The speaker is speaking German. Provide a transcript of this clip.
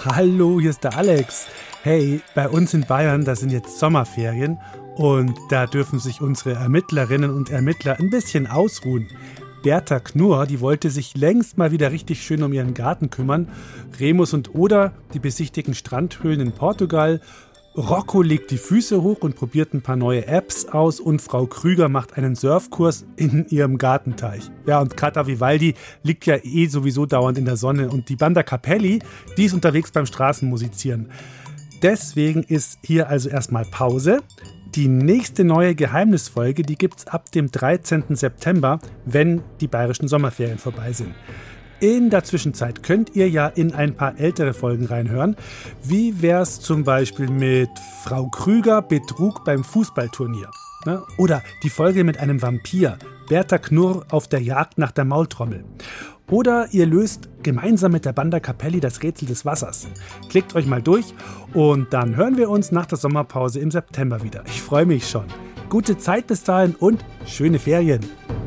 Hallo, hier ist der Alex. Hey, bei uns in Bayern, da sind jetzt Sommerferien und da dürfen sich unsere Ermittlerinnen und Ermittler ein bisschen ausruhen. Berta Knurr, die wollte sich längst mal wieder richtig schön um ihren Garten kümmern. Remus und Oda, die besichtigen Strandhöhlen in Portugal. Rocco legt die Füße hoch und probiert ein paar neue Apps aus und Frau Krüger macht einen Surfkurs in ihrem Gartenteich. Ja, und Kata Vivaldi liegt ja sowieso dauernd in der Sonne und die Banda Capelli, die ist unterwegs beim Straßenmusizieren. Deswegen ist hier also erstmal Pause. Die nächste neue Geheimnisfolge, die gibt's ab dem 13. September, wenn die bayerischen Sommerferien vorbei sind. In der Zwischenzeit könnt ihr ja in ein paar ältere Folgen reinhören. Wie wär's zum Beispiel mit Frau Krüger Betrug beim Fußballturnier? Oder die Folge mit einem Vampir, Berta Knurr auf der Jagd nach der Maultrommel. Oder ihr löst gemeinsam mit der Banda Capelli das Rätsel des Wassers. Klickt euch mal durch und dann hören wir uns nach der Sommerpause im September wieder. Ich freue mich schon. Gute Zeit bis dahin und schöne Ferien.